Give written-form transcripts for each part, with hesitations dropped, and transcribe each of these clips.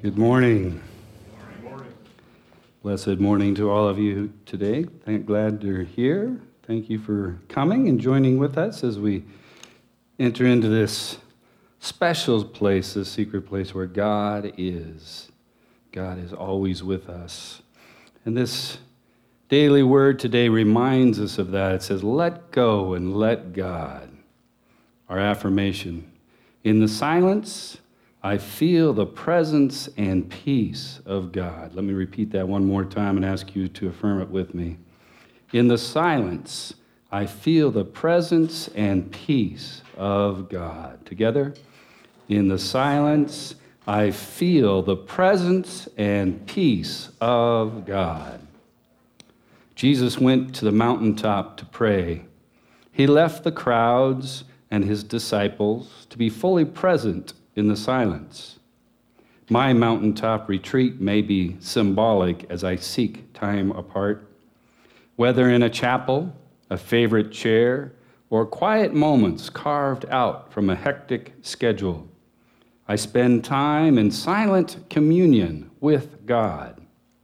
Good morning. Blessed morning to all of you today. Glad you're here. Thank you for coming and joining with us as we enter into this special place, this secret place where God is. God is always with us. And this daily word today reminds us of that. It says, let go and let God. Our affirmation, in the silence, I feel the presence and peace of God. Let me repeat that one more time and ask you to affirm it with me. In the silence, I feel the presence and peace of God. Together, in the silence, I feel the presence and peace of God. Jesus went to the mountaintop to pray. He left the crowds and his disciples to be fully present in the silence. My mountaintop retreat may be symbolic as I seek time apart. Whether in a chapel, a favorite chair, or quiet moments carved out from a hectic schedule, I spend time in silent communion with God.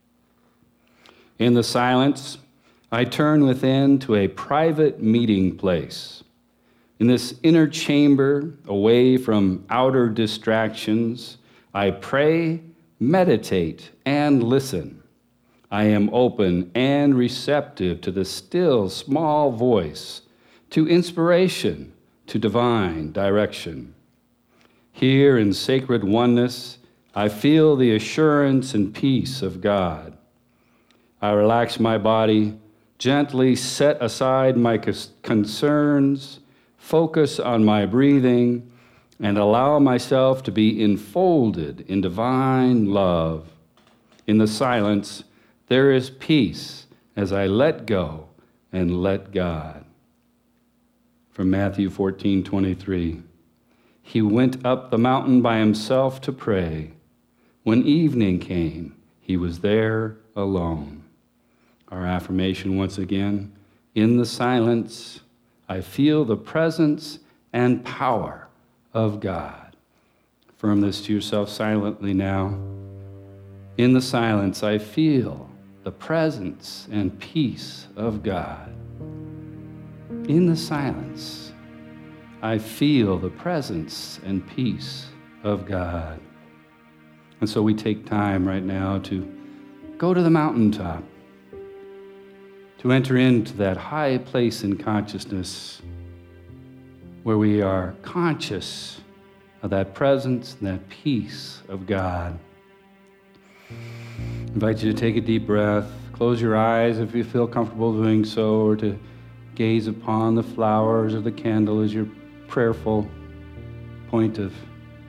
In the silence, I turn within to a private meeting place. In this inner chamber, away from outer distractions, I pray, meditate, and listen. I am open and receptive to the still, small voice, to inspiration, to divine direction. Here in sacred oneness, I feel the assurance and peace of God. I relax my body, gently set aside my concerns, focus on my breathing, and allow myself to be enfolded in divine love. In the silence, there is peace as I let go and let God. From Matthew 14:23, he went up the mountain by himself to pray. When evening came, he was there alone. Our affirmation once again, in the silence, I feel the presence and power of God. Affirm this to yourself silently now. In the silence, I feel the presence and peace of God. In the silence, I feel the presence and peace of God. And so we take time right now to go to the mountaintop, to enter into that high place in consciousness where we are conscious of that presence and that peace of God. I invite you to take a deep breath, close your eyes if you feel comfortable doing so, or to gaze upon the flowers or the candle as your prayerful point of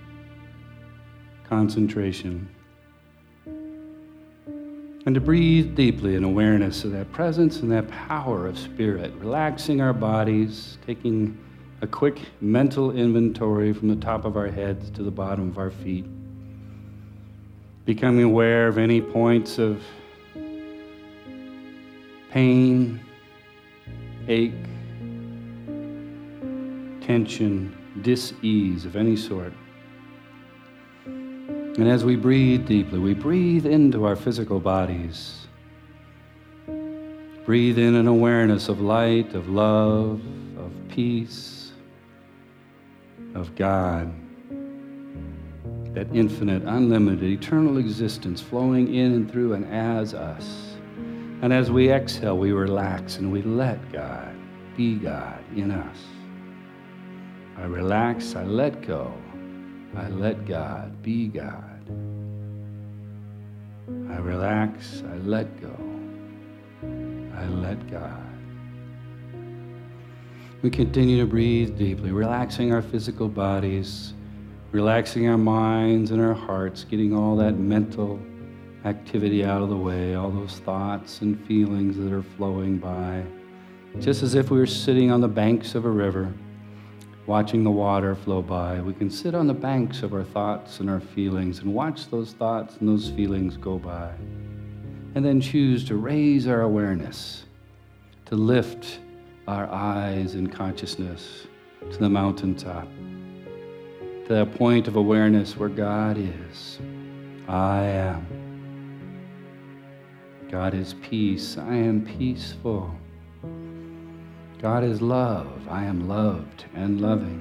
concentration. And to breathe deeply in awareness of that presence and that power of spirit, relaxing our bodies, taking a quick mental inventory from the top of our heads to the bottom of our feet, becoming aware of any points of pain, ache, tension, dis-ease of any sort. And as we breathe deeply, we breathe into our physical bodies. Breathe in an awareness of light, of love, of peace, of God. That infinite, unlimited, eternal existence flowing in and through and as us. And as we exhale, we relax and we let God be God in us. I relax, I let go. I let God be God. I relax, I let go. I let God. We continue to breathe deeply, relaxing our physical bodies, relaxing our minds and our hearts, getting all that mental activity out of the way, all those thoughts and feelings that are flowing by, just as if we were sitting on the banks of a river, watching the water flow by. We can sit on the banks of our thoughts and our feelings and watch those thoughts and those feelings go by. And then choose to raise our awareness, to lift our eyes in consciousness to the mountaintop, to that point of awareness where God is, I am. God is peace. I am peaceful. God is love. I am loved and loving.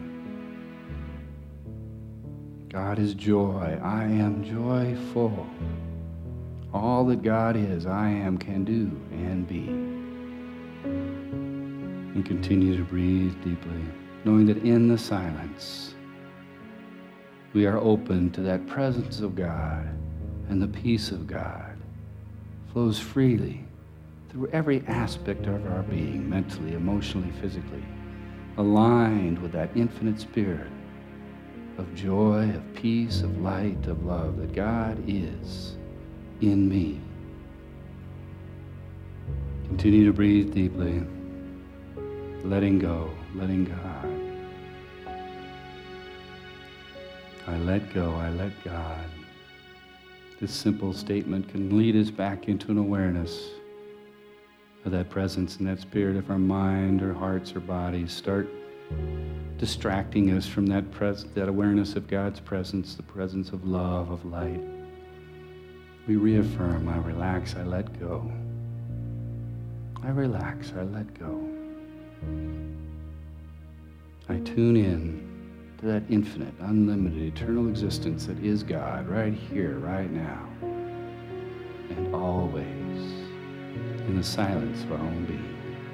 God is joy. I am joyful. All that God is, I am, can do, and be. And continue to breathe deeply, knowing that in the silence, we are open to that presence of God, and the peace of God flows freely through every aspect of our being, mentally, emotionally, physically, aligned with that infinite spirit of joy, of peace, of light, of love that God is in me. Continue to breathe deeply, letting go, letting God. I let go, I let God. This simple statement can lead us back into an awareness of that presence and that spirit if our mind or hearts or bodies start distracting us from that awareness of God's presence, the presence of love, of light. We reaffirm, I relax, I let go. I relax, I let go. I tune in to that infinite, unlimited, eternal existence that is God right here, right now, and always in the silence of our own being.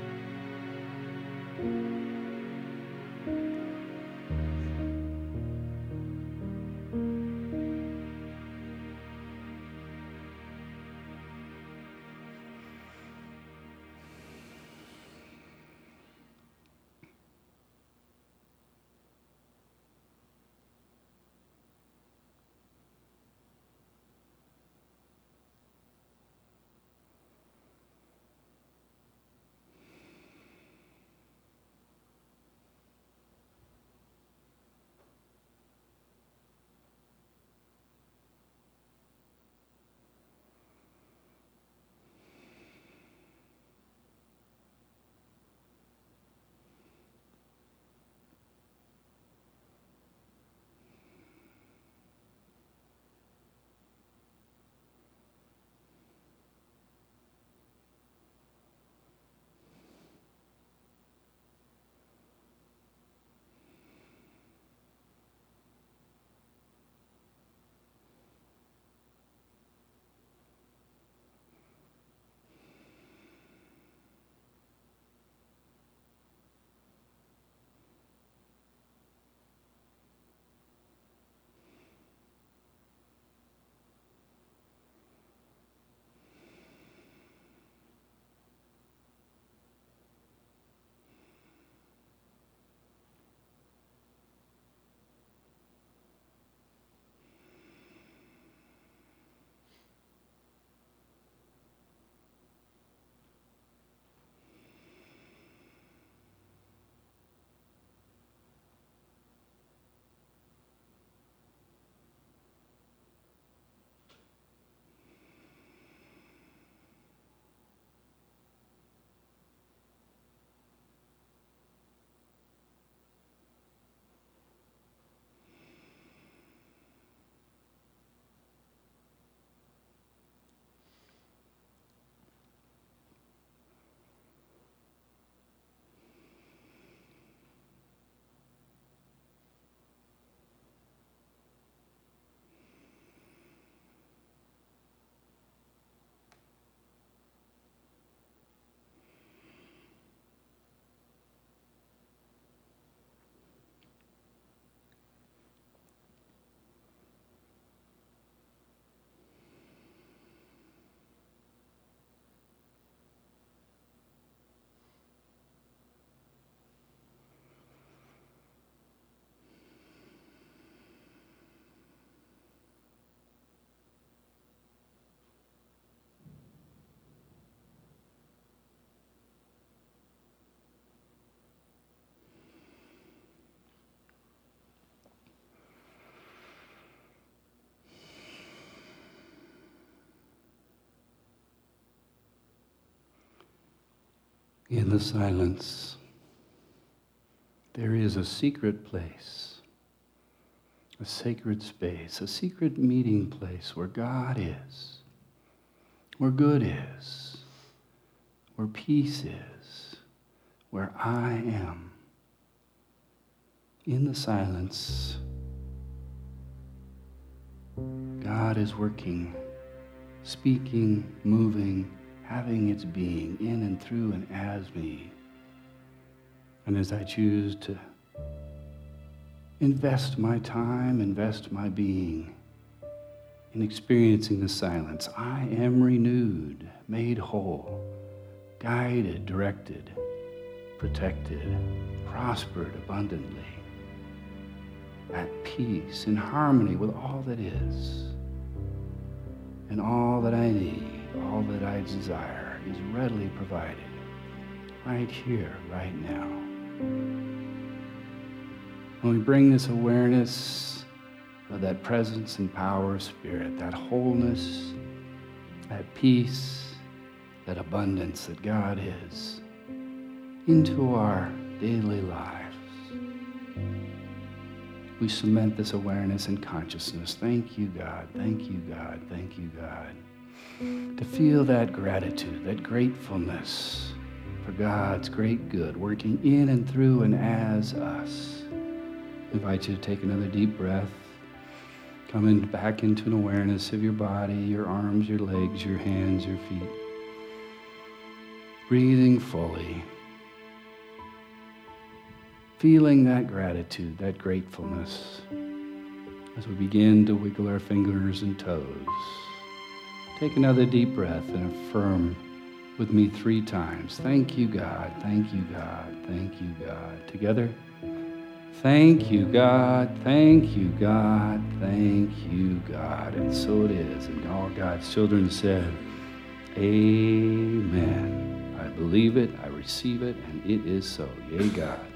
In the silence, there is a secret place a sacred space, a secret meeting place where God is, where good is, where peace is, where I am. In the silence, God is working, speaking, moving, having its being in and through and as me. And as I choose to invest my time, invest my being in experiencing the silence, I am renewed, made whole, guided, directed, protected, prospered abundantly, at peace, in harmony with all that is. And all that I need, all that I desire is readily provided right here, right now. When we bring this awareness of that presence and power of Spirit, that wholeness, that peace, that abundance that God is, into our daily lives, we cement this awareness and consciousness. Thank you, God. Thank you, God. Thank you, God. To feel that gratitude, that gratefulness for God's great good working in and through and as us. I invite you to take another deep breath. Coming back into an awareness of your body, your arms, your legs, your hands, your feet. Breathing fully. Feeling that gratitude, that gratefulness as we begin to wiggle our fingers and toes. Take another deep breath and affirm with me 3 times. Thank you, God. Thank you, God. Thank you, God. Together. Thank you, God. Thank you, God. Thank you, God. And so it is. And all God's children said, Amen. I believe it, I receive it, and it is so. Yea, God.